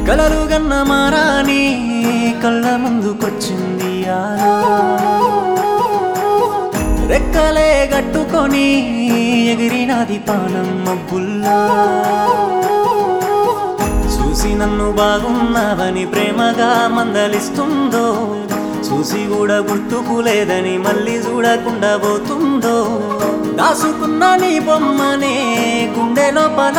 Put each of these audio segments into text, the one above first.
కలలు గన్న మారాని కళ్ళ ముందుకొచ్చింది ఆలో రెక్కలే గట్టుకొని ఎగిరినాది పానం మబ్బుల్లా చూసి నన్ను బాగున్నావని ప్రేమగా మందలిస్తుందో చూసి కూడా గుర్తుకులేదని మళ్ళీ చూడకుండా పోతుందో దాసుకున్న నీ బొమ్మనే గుండె లోపల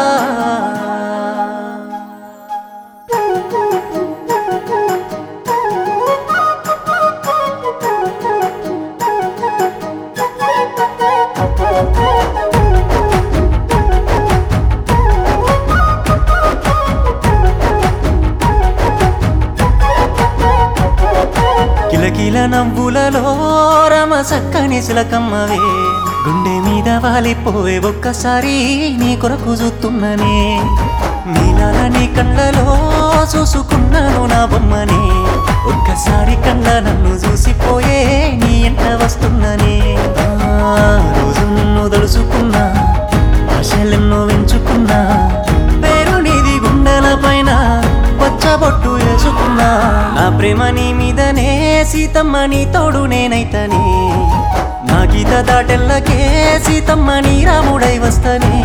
కిలకిల నవ్వులలో రమ చక్కని చిలకమ్మవే గుండె మీద వాలిపోవే ఒక్కసారి నీ కొరకు చూస్తున్ననే నీలాల నీ కళ్ళలో చూసుకున్నాను నా బొమ్మనే ఒక్కసారి కళ్ళ నన్ను చూసిపోయే నీ ఎంట వస్తున్ననే రోజు నిన్ను తలుసుకున్నా ఆశలెన్నో వెంచుకున్నా పేరు నీది గుండెల పైన పచ్చబొట్టు వేసుకున్నా నా ప్రేమ నీ మీదనే సీతమ్మ నీ తోడు నేనైతనే నా గీత దాటెల్లకే సీతమ్మ నీ రాముడై వస్తనే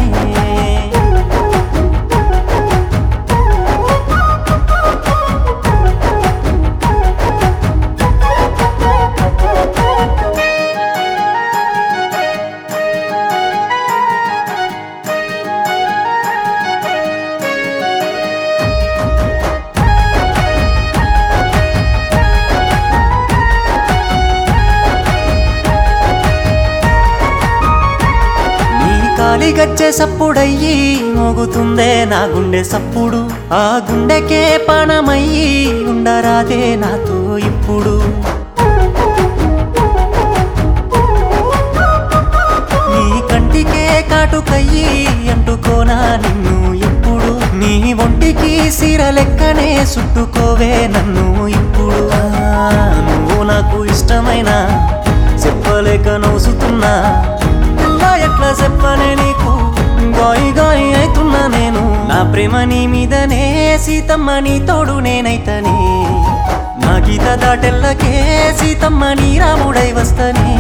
కాలి గజ్జె సప్పుడయ్యి మోగుతుందే నా గుండె సప్పుడు ఆ గుండెకే పానమయ్యి ఉండరాదే నాతో ఇప్పుడు నీ కంటికే కాటుకయ్యి అంటుకోనా నిన్ను ఇప్పుడు నీ ఒంటికి సీర లెక్కనే చుట్టుకోవే నన్ను ఇప్పుడు నువ్వు నాకు ఇష్టమైన చెప్పలేక నవ్వుతున్నా ఎట్లా చెప్పనే నీకు గాయి గాయి అవుతున్నా నేను నా ప్రేమ నీ మీదనే సీతమ్మ నీ తోడు నేనైతనే నా గీత దాటెల్లకే సీతమ్మ నీ రాముడై వస్తనే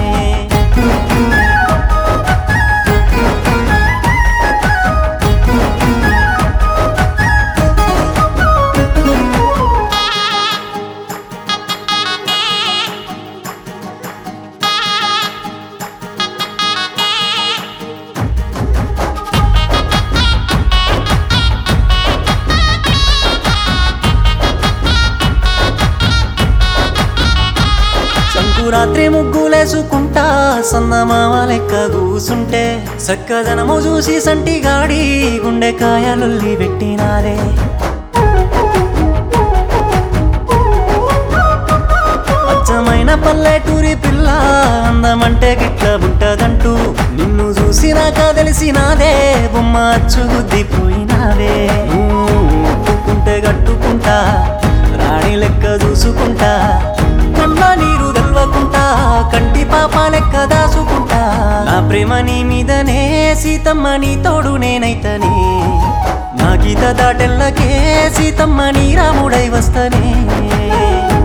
రాత్రి ముగ్గులేసుకుంటా సన్నమామ లెక్క కూసుంటే సక్కదనము చూసి సంటిగాడి గుండెకాయలుల్లి పెట్టినారే అచ్చమైన పల్లెటూరి పిల్ల అందమంటే గిట్ల ఉంటదంటూ నిన్ను చూసినాక తెలిసినాదే బొమ్మ అచ్చు గుద్దిపోయినావే ఒప్పుకుంటే కట్టుకుంటా రాణి లెక్క చూసుకుంటా కళ్ళ నీరు తెల్వకుంటా కంటి పాప లెక్క దాసుకుంటా నా ప్రేమ నీ మీదనే సీతమ్మ నీ తోడు నేనైతనే నా గీత దాటెల్లకే సీతమ్మ నీ రాముడై వస్తనే